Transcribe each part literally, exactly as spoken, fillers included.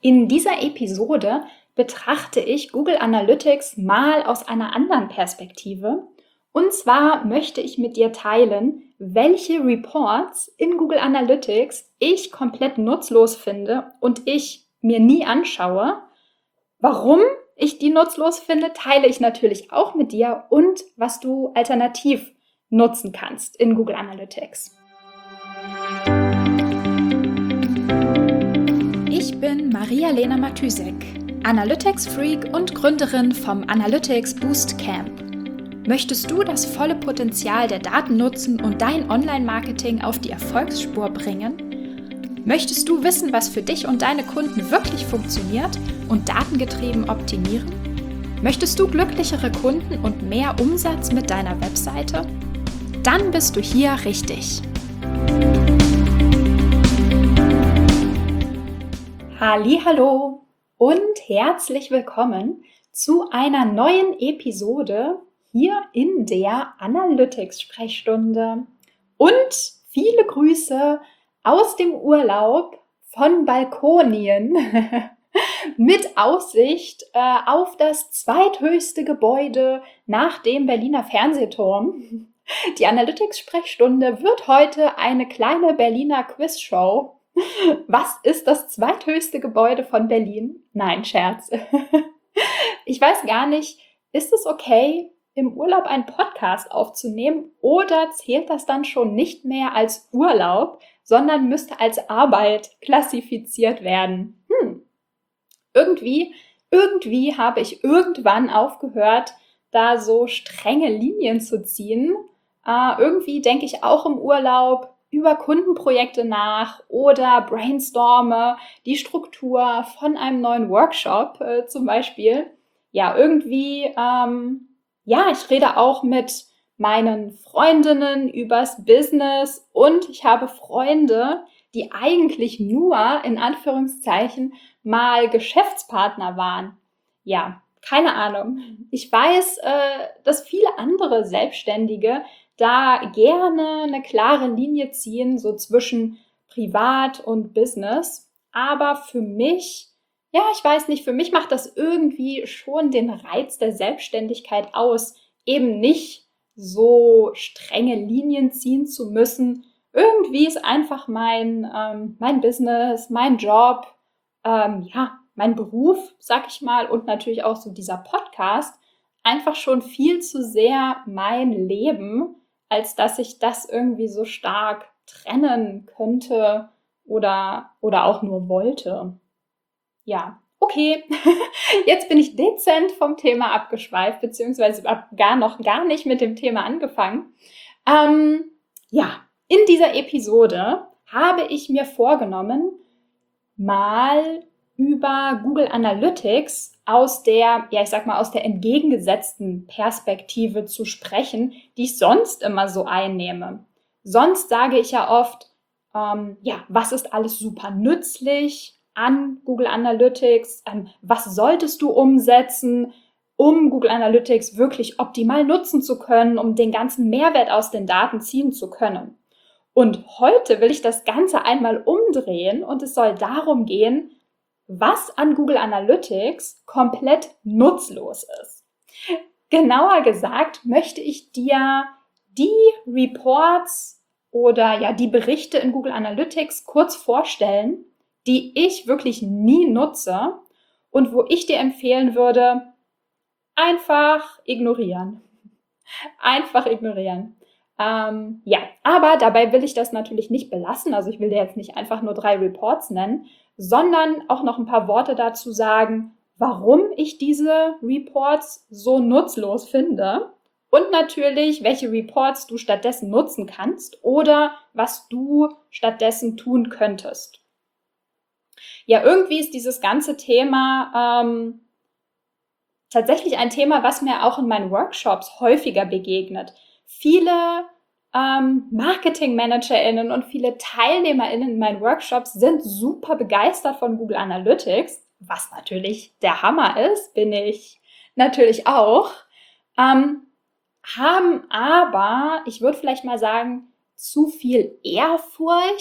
In dieser Episode betrachte ich Google Analytics mal aus einer anderen Perspektive. Und zwar möchte ich mit dir teilen, welche Reports in Google Analytics ich komplett nutzlos finde und ich mir nie anschaue. Warum ich die nutzlos finde, teile ich natürlich auch mit dir und was du alternativ nutzen kannst in Google Analytics. Ich bin Maria-Lena Matysek, Analytics-Freak und Gründerin vom Analytics Boost Camp. Möchtest du das volle Potenzial der Daten nutzen und dein Online-Marketing auf die Erfolgsspur bringen? Möchtest du wissen, was für dich und deine Kunden wirklich funktioniert und datengetrieben optimieren? Möchtest du glücklichere Kunden und mehr Umsatz mit deiner Webseite? Dann bist du hier richtig. Hallihallo und herzlich willkommen zu einer neuen Episode hier in der Analytics-Sprechstunde und viele Grüße aus dem Urlaub von Balkonien mit Aussicht äh, auf das zweithöchste Gebäude nach dem Berliner Fernsehturm. Die Analytics-Sprechstunde wird heute eine kleine Berliner Quizshow. Was ist das zweithöchste Gebäude von Berlin? Nein, Scherz. Ich weiß gar nicht, ist es okay, im Urlaub einen Podcast aufzunehmen oder zählt das dann schon nicht mehr als Urlaub, sondern müsste als Arbeit klassifiziert werden? Hm. Irgendwie, irgendwie habe ich irgendwann aufgehört, da so strenge Linien zu ziehen. Äh, irgendwie denke ich auch im Urlaub über Kundenprojekte nach oder brainstorme die Struktur von einem neuen Workshop äh, zum Beispiel. Ja, irgendwie, ähm, ja, ich rede auch mit meinen Freundinnen übers Business und ich habe Freunde, die eigentlich nur, in Anführungszeichen, mal Geschäftspartner waren. Ja, keine Ahnung. Ich weiß, äh, dass viele andere Selbstständige da gerne eine klare Linie ziehen, so zwischen Privat und Business. Aber für mich, ja, ich weiß nicht, für mich macht das irgendwie schon den Reiz der Selbstständigkeit aus, eben nicht so strenge Linien ziehen zu müssen. Irgendwie ist einfach mein, ähm, mein Business, mein Job, ähm, ja, mein Beruf, sag ich mal, und natürlich auch so dieser Podcast einfach schon viel zu sehr mein Leben, als dass ich das irgendwie so stark trennen könnte oder, oder auch nur wollte. Ja, okay, jetzt bin ich dezent vom Thema abgeschweift, beziehungsweise gar noch gar nicht mit dem Thema angefangen. Ähm, ja, in dieser Episode habe ich mir vorgenommen, mal über Google Analytics aus der, ja, ich sag mal, aus der entgegengesetzten Perspektive zu sprechen, die ich sonst immer so einnehme. Sonst sage ich ja oft, ähm, ja, was ist alles super nützlich an Google Analytics? Ähm, was solltest du umsetzen, um Google Analytics wirklich optimal nutzen zu können, um den ganzen Mehrwert aus den Daten ziehen zu können? Und heute will ich das Ganze einmal umdrehen und es soll darum gehen, was an Google Analytics komplett nutzlos ist. Genauer gesagt möchte ich dir die Reports oder ja die Berichte in Google Analytics kurz vorstellen, die ich wirklich nie nutze und wo ich dir empfehlen würde, einfach ignorieren. Einfach ignorieren. Ähm, ja, aber dabei will ich das natürlich nicht belassen. Also ich will dir jetzt nicht einfach nur drei Reports nennen, sondern auch noch ein paar Worte dazu sagen, warum ich diese Reports so nutzlos finde und natürlich, welche Reports du stattdessen nutzen kannst oder was du stattdessen tun könntest. Ja, irgendwie ist dieses ganze Thema ähm, tatsächlich ein Thema, was mir auch in meinen Workshops häufiger begegnet. Viele ähm, MarketingmanagerInnen und viele TeilnehmerInnen in meinen Workshops sind super begeistert von Google Analytics, was natürlich der Hammer ist, bin ich natürlich auch, ähm, haben aber, ich würde vielleicht mal sagen, zu viel Ehrfurcht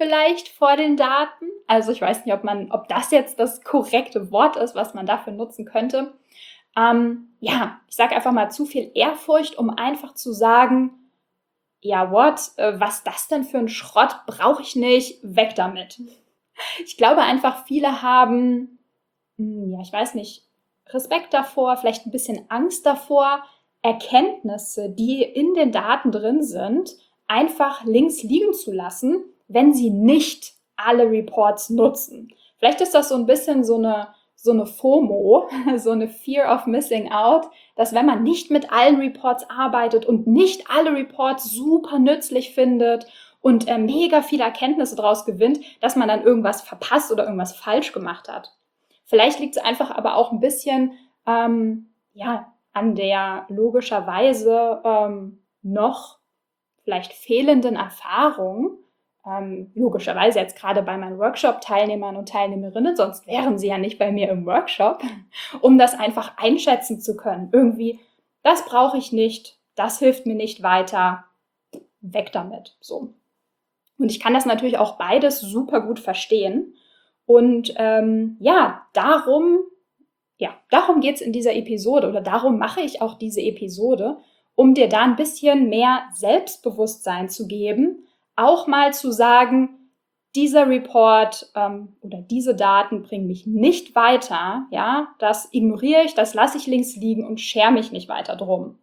vielleicht vor den Daten. Also ich weiß nicht, ob man, ob das jetzt das korrekte Wort ist, was man dafür nutzen könnte. Ähm, ja, ich sage einfach mal zu viel Ehrfurcht, um einfach zu sagen, ja, what, äh, was das denn für ein Schrott, brauche ich nicht, weg damit. Ich glaube einfach, viele haben, hm, ja, ich weiß nicht, Respekt davor, vielleicht ein bisschen Angst davor, Erkenntnisse, die in den Daten drin sind, einfach links liegen zu lassen, wenn sie nicht alle Reports nutzen. Vielleicht ist das so ein bisschen so eine, so eine FOMO, so eine Fear of Missing Out, dass wenn man nicht mit allen Reports arbeitet und nicht alle Reports super nützlich findet und äh, mega viele Erkenntnisse daraus gewinnt, dass man dann irgendwas verpasst oder irgendwas falsch gemacht hat. Vielleicht liegt es einfach aber auch ein bisschen ähm, ja, an der logischerweise ähm, noch vielleicht fehlenden Erfahrung, ähm, logischerweise jetzt gerade bei meinen Workshop-Teilnehmern und Teilnehmerinnen, sonst wären sie ja nicht bei mir im Workshop, um das einfach einschätzen zu können. Irgendwie, das brauche ich nicht, das hilft mir nicht weiter, weg damit. So. Und ich kann das natürlich auch beides super gut verstehen. Und ähm, ja, darum, ja, darum geht es in dieser Episode oder darum mache ich auch diese Episode, um dir da ein bisschen mehr Selbstbewusstsein zu geben, auch mal zu sagen, dieser Report ähm, oder diese Daten bringen mich nicht weiter, ja, das ignoriere ich, das lasse ich links liegen und schere mich nicht weiter drum.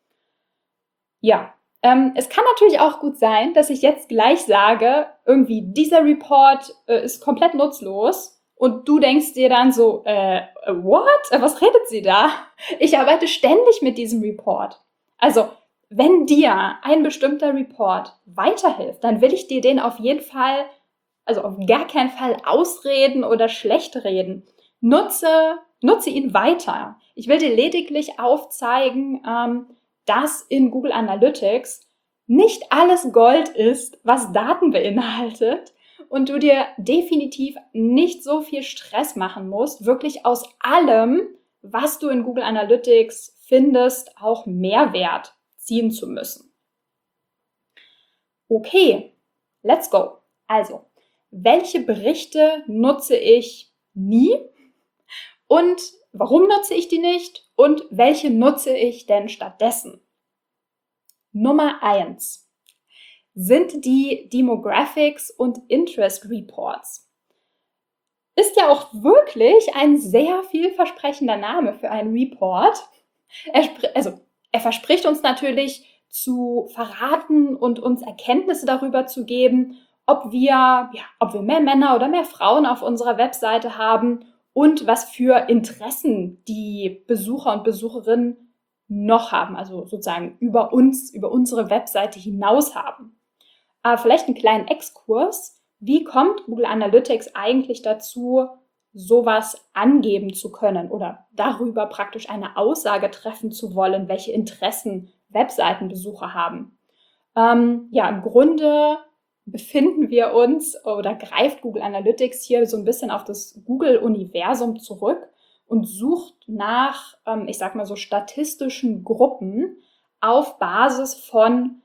Ja, ähm, es kann natürlich auch gut sein, dass ich jetzt gleich sage, irgendwie dieser Report äh, ist komplett nutzlos und du denkst dir dann so, äh, what? Was redet sie da? Ich arbeite ständig mit diesem Report. Also, wenn dir ein bestimmter Report weiterhilft, dann will ich dir den auf jeden Fall, also auf gar keinen Fall ausreden oder schlecht reden. Nutze, nutze ihn weiter. Ich will dir lediglich aufzeigen, ähm, dass in Google Analytics nicht alles Gold ist, was Daten beinhaltet und du dir definitiv nicht so viel Stress machen musst, wirklich aus allem, was du in Google Analytics findest, auch Mehrwert ziehen zu müssen. Okay, let's go. Also, welche Berichte nutze ich nie und warum nutze ich die nicht und welche nutze ich denn stattdessen? Nummer eins sind die Demographics und Interest Reports. Ist ja auch wirklich ein sehr vielversprechender Name für einen Report. Er, also, er verspricht uns natürlich zu verraten und uns Erkenntnisse darüber zu geben, ob wir, ja, ob wir mehr Männer oder mehr Frauen auf unserer Webseite haben und was für Interessen die Besucher und Besucherinnen noch haben, also sozusagen über uns, über unsere Webseite hinaus haben. Aber vielleicht einen kleinen Exkurs. Wie kommt Google Analytics eigentlich dazu, sowas angeben zu können oder darüber praktisch eine Aussage treffen zu wollen, welche Interessen Webseitenbesucher haben? Ähm, ja, im Grunde befinden wir uns oder greift Google Analytics hier so ein bisschen auf das Google-Universum zurück und sucht nach, ähm, ich sag mal so, statistischen Gruppen auf Basis von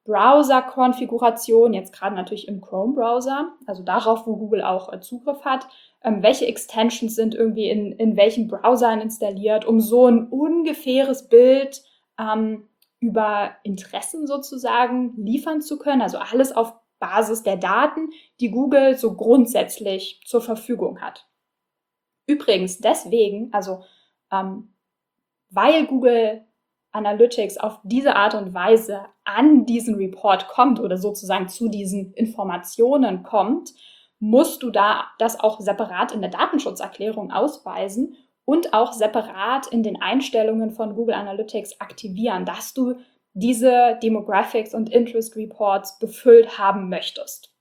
Browser-Konfiguration, jetzt gerade natürlich im Chrome-Browser, also darauf, wo Google auch äh, Zugriff hat, ähm, welche Extensions sind irgendwie in, in welchen Browsern installiert, um so ein ungefähres Bild ähm, über Interessen sozusagen liefern zu können, also alles auf Basis der Daten, die Google so grundsätzlich zur Verfügung hat. Übrigens deswegen, also ähm, weil Google Analytics auf diese Art und Weise an diesen Report kommt oder sozusagen zu diesen Informationen kommt, musst du da das auch separat in der Datenschutzerklärung ausweisen und auch separat in den Einstellungen von Google Analytics aktivieren, dass du diese Demographics und Interest Reports befüllt haben möchtest.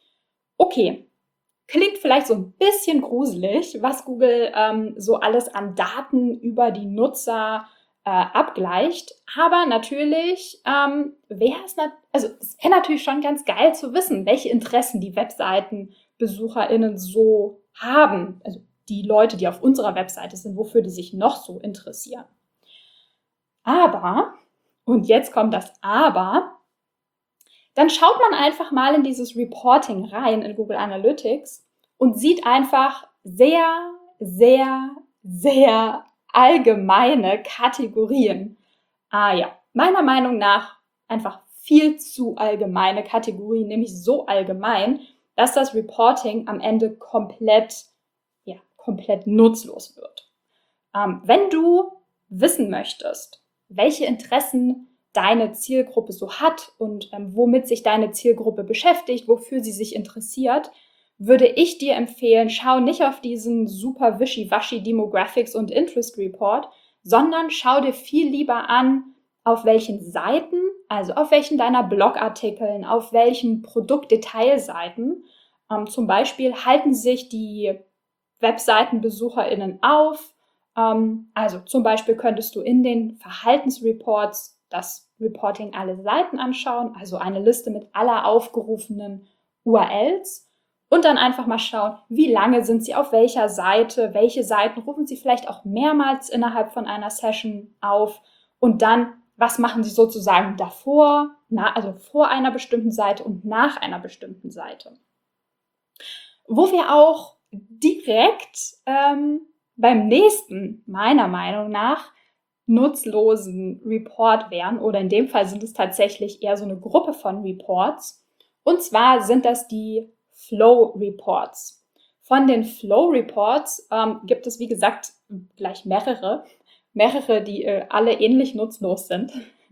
Okay, klingt vielleicht so ein bisschen gruselig, was Google ähm, so alles an Daten über die Nutzer äh, abgleicht, aber natürlich ähm, wäre es, nat- also es wäre natürlich schon ganz geil zu wissen, welche Interessen die WebseitenbesucherInnen so haben, also die Leute, die auf unserer Webseite sind, wofür die sich noch so interessieren. Aber, und jetzt kommt das Aber, dann schaut man einfach mal in dieses Reporting rein in Google Analytics und sieht einfach sehr, sehr, sehr allgemeine Kategorien. Ah ja, meiner Meinung nach einfach viel zu allgemeine Kategorien, nämlich so allgemein, dass das Reporting am Ende komplett, ja, komplett nutzlos wird. Ähm, wenn du wissen möchtest, welche Interessen deine Zielgruppe so hat und ähm, womit sich deine Zielgruppe beschäftigt, wofür sie sich interessiert, würde ich dir empfehlen, schau nicht auf diesen super wischiwaschi Demographics und Interest Report, sondern schau dir viel lieber an, auf welchen Seiten, also auf welchen deiner Blogartikeln, auf welchen Produktdetailseiten, ähm, zum Beispiel halten sich die WebseitenbesucherInnen auf. Ähm, also zum Beispiel könntest du in den Verhaltensreports das Reporting alle Seiten anschauen, also eine Liste mit aller aufgerufenen U R Ls und dann einfach mal schauen, wie lange sind sie auf welcher Seite, welche Seiten rufen sie vielleicht auch mehrmals innerhalb von einer Session auf und dann, was machen sie sozusagen davor, na, also vor einer bestimmten Seite und nach einer bestimmten Seite. Wo wir auch direkt ähm, beim nächsten, meiner Meinung nach, nutzlosen Report wären, oder in dem Fall sind es tatsächlich eher so eine Gruppe von Reports. Und zwar sind das die Flow Reports. Von den Flow Reports ähm, gibt es, wie gesagt, gleich mehrere, mehrere, die äh, alle ähnlich nutzlos sind.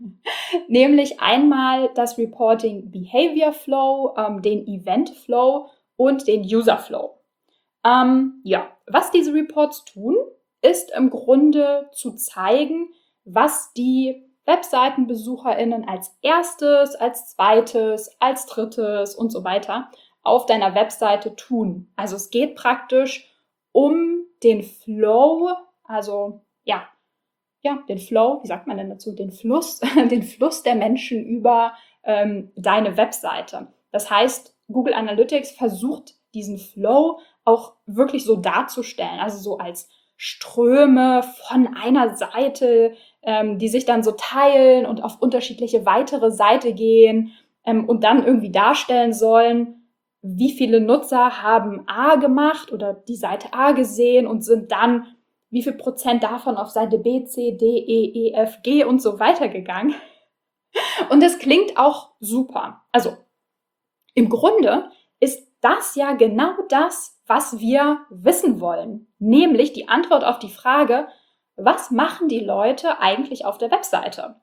Nämlich einmal das Reporting Behavior Flow, ähm, den Event Flow und den User Flow. Ähm, ja, was diese Reports tun, ist im Grunde zu zeigen, was die WebseitenbesucherInnen als erstes, als zweites, als drittes und so weiter auf deiner Webseite tun. Also es geht praktisch um den Flow, also ja, ja, den Flow, wie sagt man denn dazu, den Fluss, den Fluss der Menschen über ähm, deine Webseite. Das heißt, Google Analytics versucht diesen Flow auch wirklich so darzustellen, also so als Ströme von einer Seite, ähm, die sich dann so teilen und auf unterschiedliche weitere Seite gehen ähm, und dann irgendwie darstellen sollen, wie viele Nutzer haben A gemacht oder die Seite A gesehen und sind dann wie viel Prozent davon auf Seite B, C, D, E, E, F, G und so weiter gegangen. Und das klingt auch super. Also im Grunde ist das ja genau das, was wir wissen wollen. Nämlich die Antwort auf die Frage, was machen die Leute eigentlich auf der Webseite?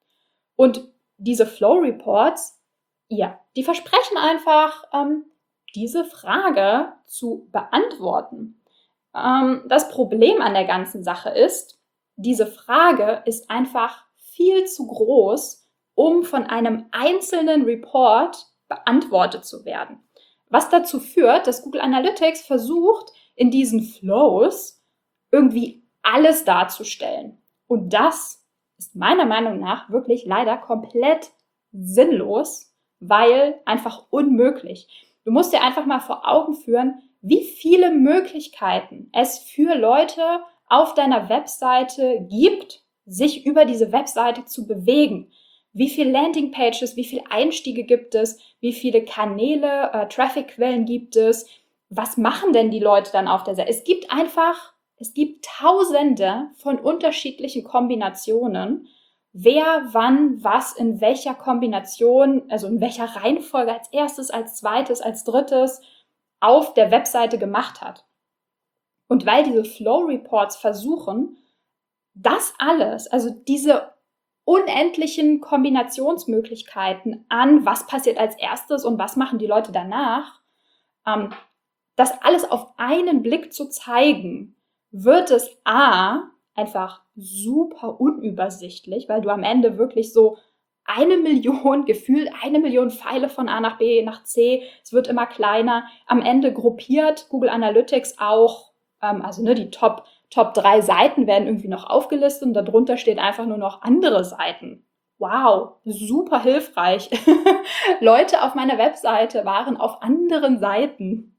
Und diese Flow Reports, ja, die versprechen einfach, ähm, diese Frage zu beantworten. Ähm, das Problem an der ganzen Sache ist, diese Frage ist einfach viel zu groß, um von einem einzelnen Report beantwortet zu werden. Was dazu führt, dass Google Analytics versucht, in diesen Flows irgendwie alles darzustellen. Und das ist meiner Meinung nach wirklich leider komplett sinnlos, weil einfach unmöglich. Du musst dir einfach mal vor Augen führen, wie viele Möglichkeiten es für Leute auf deiner Webseite gibt, sich über diese Webseite zu bewegen. Wie viele Landingpages, wie viele Einstiege gibt es, wie viele Kanäle, äh, Trafficquellen gibt es, was machen denn die Leute dann auf der Seite? Es gibt einfach, es gibt tausende von unterschiedlichen Kombinationen, wer wann was in welcher Kombination, also in welcher Reihenfolge als erstes, als zweites, als drittes auf der Webseite gemacht hat. Und weil diese Flow Reports versuchen, das alles, also diese unendlichen Kombinationsmöglichkeiten an, was passiert als erstes und was machen die Leute danach, ähm, das alles auf einen Blick zu zeigen, wird es A, einfach super unübersichtlich, weil du am Ende wirklich so eine Million, gefühlt eine Million Pfeile von A nach B nach C, es wird immer kleiner. Am Ende gruppiert Google Analytics auch, ähm, also ne, die Top, Top drei Seiten werden irgendwie noch aufgelistet und darunter steht einfach nur noch andere Seiten. Wow, super hilfreich. Leute auf meiner Webseite waren auf anderen Seiten.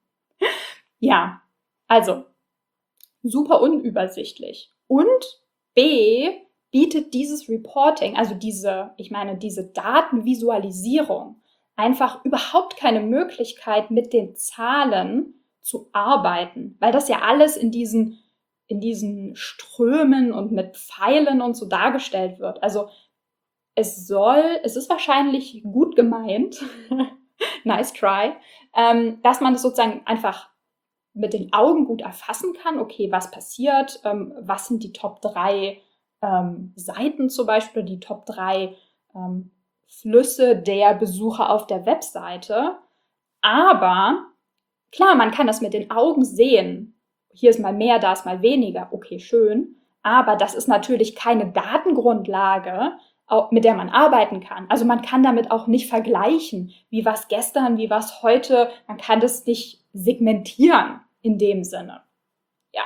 Ja, also super unübersichtlich. Und B, bietet dieses Reporting, also diese, ich meine, diese Datenvisualisierung, einfach überhaupt keine Möglichkeit, mit den Zahlen zu arbeiten, weil das ja alles in diesen, in diesen Strömen und mit Pfeilen und so dargestellt wird. Also es soll, es ist wahrscheinlich gut gemeint, nice try, ähm, dass man das sozusagen einfach mit den Augen gut erfassen kann, okay, was passiert, ähm, was sind die Top drei ähm, Seiten zum Beispiel, die Top drei ähm, Flüsse der Besucher auf der Webseite. Aber klar, man kann das mit den Augen sehen. Hier ist mal mehr, da ist mal weniger. Okay, schön. Aber das ist natürlich keine Datengrundlage, mit der man arbeiten kann. Also man kann damit auch nicht vergleichen, wie war es gestern, wie war es heute. Man kann das nicht segmentieren in dem Sinne. Ja,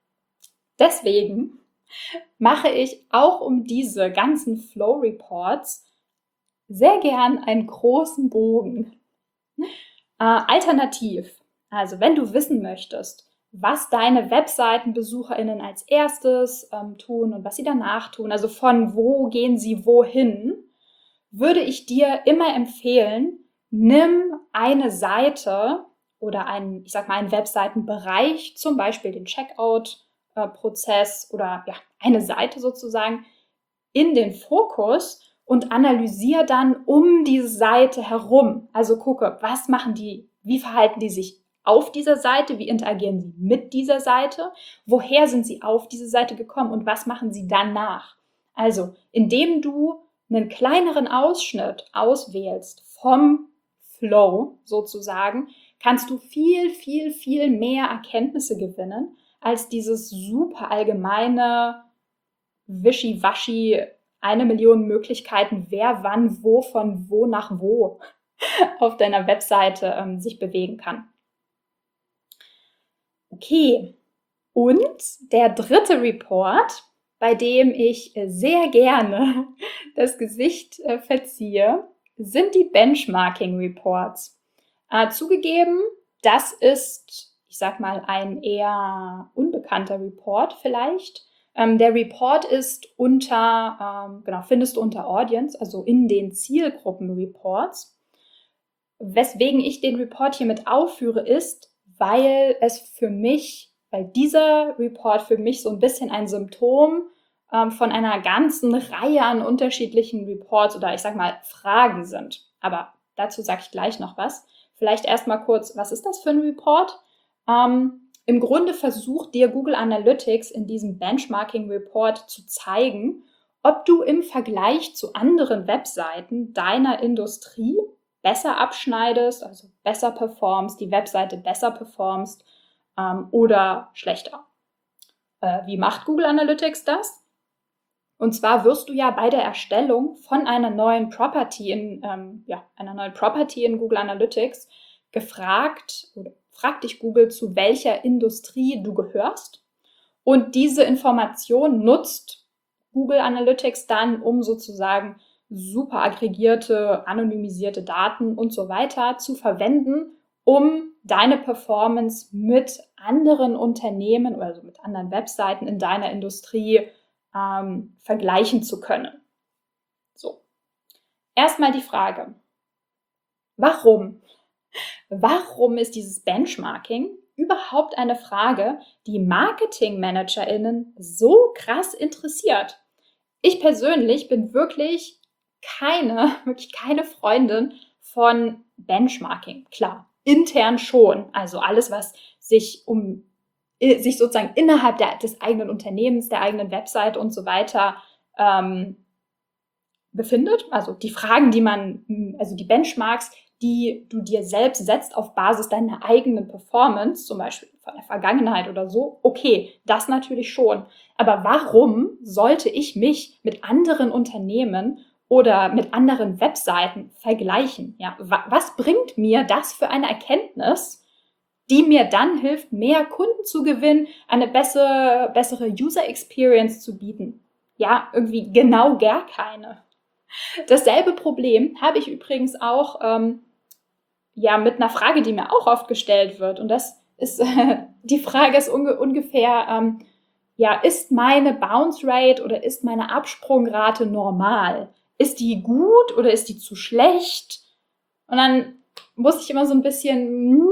deswegen mache ich auch um diese ganzen Flow Reports sehr gern einen großen Bogen. Äh, alternativ, also wenn du wissen möchtest, was deine WebseitenbesucherInnen als erstes ähm, tun und was sie danach tun, also von wo gehen sie wohin, würde ich dir immer empfehlen, nimm eine Seite oder einen, ich sag mal, einen Webseitenbereich, zum Beispiel den Checkout-Prozess oder ja, eine Seite sozusagen, in den Fokus und analysiere dann um diese Seite herum. Also gucke, was machen die, wie verhalten die sich auf dieser Seite, wie interagieren sie mit dieser Seite, woher sind sie auf diese Seite gekommen und was machen sie danach. Also, indem du einen kleineren Ausschnitt auswählst vom Flow sozusagen, kannst du viel, viel, viel mehr Erkenntnisse gewinnen, als dieses super allgemeine Wischiwaschi, eine Million Möglichkeiten, wer wann wo von wo nach wo auf deiner Webseite ähm, sich bewegen kann. Okay, und der dritte Report, bei dem ich sehr gerne das Gesicht äh, verziehe, sind die Benchmarking Reports. Äh, zugegeben, das ist, ich sag mal, ein eher unbekannter Report vielleicht. Ähm, der Report ist unter, ähm, genau, findest du unter Audience, also in den Zielgruppen-Reports. Weswegen ich den Report hier mit aufführe, ist, weil es für mich, weil dieser Report für mich so ein bisschen ein Symptom ähm, von einer ganzen Reihe an unterschiedlichen Reports oder ich sag mal Fragen sind. Aber dazu sage ich gleich noch was. Vielleicht erstmal kurz, was ist das für ein Report? Ähm, Im Grunde versucht dir Google Analytics in diesem Benchmarking Report zu zeigen, ob du im Vergleich zu anderen Webseiten deiner Industrie besser abschneidest, also besser performst, die Webseite besser performst ähm, oder schlechter. Äh, wie macht Google Analytics das? Und zwar wirst du ja bei der Erstellung von einer neuen Property in, ähm, ja, einer neuen Property in Google Analytics gefragt, oder fragt dich Google, zu welcher Industrie du gehörst. Und diese Information nutzt Google Analytics dann, um sozusagen super aggregierte, anonymisierte Daten und so weiter zu verwenden, um deine Performance mit anderen Unternehmen oder also mit anderen Webseiten in deiner Industrie ähm, vergleichen zu können. So, erstmal die Frage, warum? Warum ist dieses Benchmarking überhaupt eine Frage, die MarketingmanagerInnen so krass interessiert? Ich persönlich bin wirklich keine, wirklich keine Freundin von Benchmarking. Klar, intern schon. Also alles, was sich um sich sozusagen innerhalb der, des eigenen Unternehmens, der eigenen Website und so weiter ähm, befindet. Also die Fragen, die man, also die Benchmarks, die du dir selbst setzt auf Basis deiner eigenen Performance, zum Beispiel von der Vergangenheit oder so, okay, das natürlich schon. Aber warum sollte ich mich mit anderen Unternehmen oder mit anderen Webseiten vergleichen? Ja, was bringt mir das für eine Erkenntnis, die mir dann hilft, mehr Kunden zu gewinnen, eine bessere, bessere User Experience zu bieten? Ja, irgendwie genau gar keine. Dasselbe Problem habe ich übrigens auch ähm, ja, mit einer Frage, die mir auch oft gestellt wird. Und das ist, äh, die Frage ist unge- ungefähr, ähm, ja, ist meine Bounce Rate oder ist meine Absprungrate normal? Ist die gut oder ist die zu schlecht? Und dann muss ich immer so ein bisschen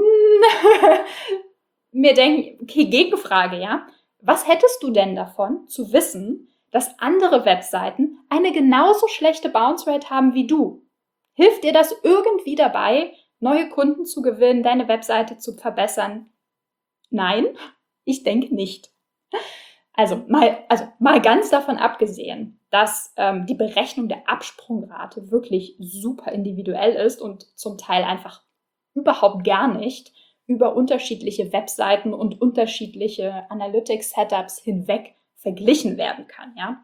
mir denken, okay, Gegenfrage, ja. Was hättest du denn davon, zu wissen, dass andere Webseiten eine genauso schlechte Bounce Rate haben wie du? Hilft dir das irgendwie dabei, neue Kunden zu gewinnen, deine Webseite zu verbessern? Nein, ich denke nicht. Also mal, also mal ganz davon abgesehen, dass ähm, die Berechnung der Absprungrate wirklich super individuell ist und zum Teil einfach überhaupt gar nicht über unterschiedliche Webseiten und unterschiedliche Analytics-Setups hinweg verglichen werden kann, ja.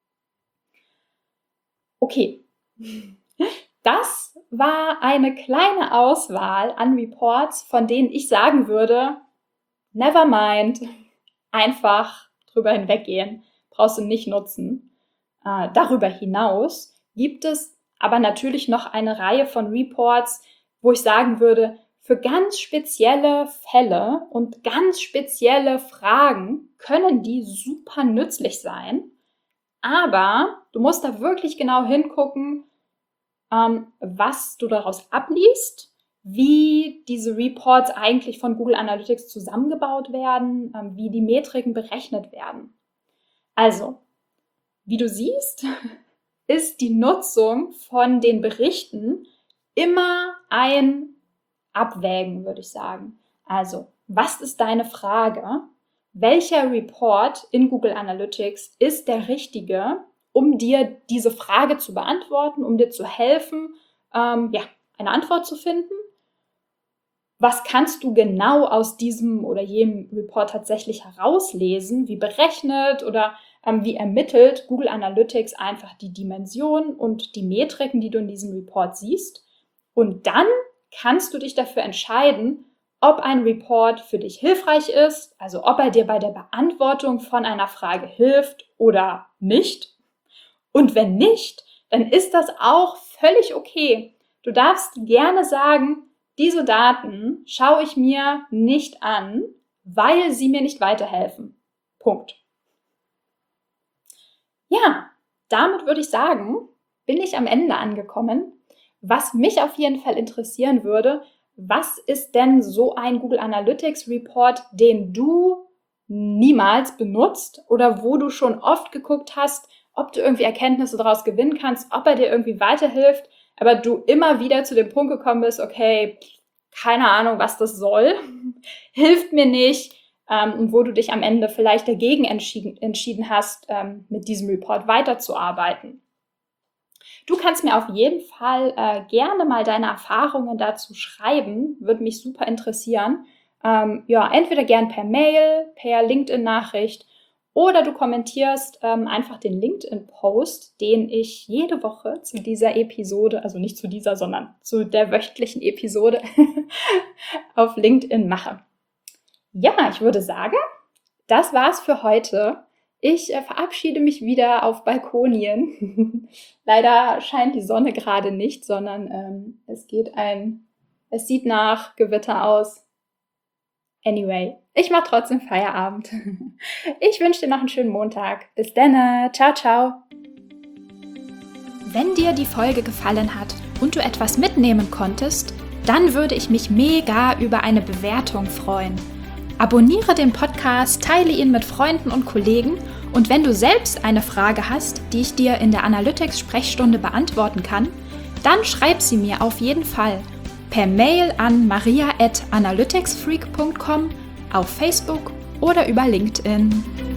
Okay, das war eine kleine Auswahl an Reports, von denen ich sagen würde, never mind, einfach drüber hinweggehen, brauchst du nicht nutzen. Äh, darüber hinaus gibt es aber natürlich noch eine Reihe von Reports, wo ich sagen würde, für ganz spezielle Fälle und ganz spezielle Fragen können die super nützlich sein. Aber du musst da wirklich genau hingucken, ähm, was du daraus abliest, wie diese Reports eigentlich von Google Analytics zusammengebaut werden, ähm, wie die Metriken berechnet werden. Also, wie du siehst, ist die Nutzung von den Berichten immer ein Abwägen, würde ich sagen. Also, was ist deine Frage? Welcher Report in Google Analytics ist der richtige, um dir diese Frage zu beantworten, um dir zu helfen, ähm, ja, eine Antwort zu finden? Was kannst du genau aus diesem oder jenem Report tatsächlich herauslesen? Wie berechnet oder ähm, wie ermittelt Google Analytics einfach die Dimension und die Metriken, die du in diesem Report siehst? Und dann kannst du dich dafür entscheiden, ob ein Report für dich hilfreich ist, also ob er dir bei der Beantwortung von einer Frage hilft oder nicht. Und wenn nicht, dann ist das auch völlig okay. Du darfst gerne sagen, diese Daten schaue ich mir nicht an, weil sie mir nicht weiterhelfen. Punkt. Ja, damit würde ich sagen, bin ich am Ende angekommen. Was mich auf jeden Fall interessieren würde, was ist denn so ein Google Analytics Report, den du niemals benutzt oder wo du schon oft geguckt hast, ob du irgendwie Erkenntnisse daraus gewinnen kannst, ob er dir irgendwie weiterhilft, aber du immer wieder zu dem Punkt gekommen bist, okay, keine Ahnung, was das soll, hilft mir nicht, ähm, und wo du dich am Ende vielleicht dagegen entschieden, entschieden hast, ähm, mit diesem Report weiterzuarbeiten. Du kannst mir auf jeden Fall äh, gerne mal deine Erfahrungen dazu schreiben, würde mich super interessieren. Ähm, ja, entweder gern per Mail, per LinkedIn-Nachricht oder du kommentierst ähm, einfach den LinkedIn-Post, den ich jede Woche zu dieser Episode, also nicht zu dieser, sondern zu der wöchentlichen Episode auf LinkedIn mache. Ja, ich würde sagen, das war's für heute. Ich äh, verabschiede mich wieder auf Balkonien. Leider scheint die Sonne gerade nicht, sondern ähm, es geht ein, es sieht nach Gewitter aus. Anyway, ich mache trotzdem Feierabend. Ich wünsche dir noch einen schönen Montag. Bis dann. Ciao, ciao. Wenn dir die Folge gefallen hat und du etwas mitnehmen konntest, dann würde ich mich mega über eine Bewertung freuen. Abonniere den Podcast, teile ihn mit Freunden und Kollegen und wenn du selbst eine Frage hast, die ich dir in der Analytics-Sprechstunde beantworten kann, dann schreib sie mir auf jeden Fall per Mail an maria at analyticsfreak punkt com, auf Facebook oder über LinkedIn.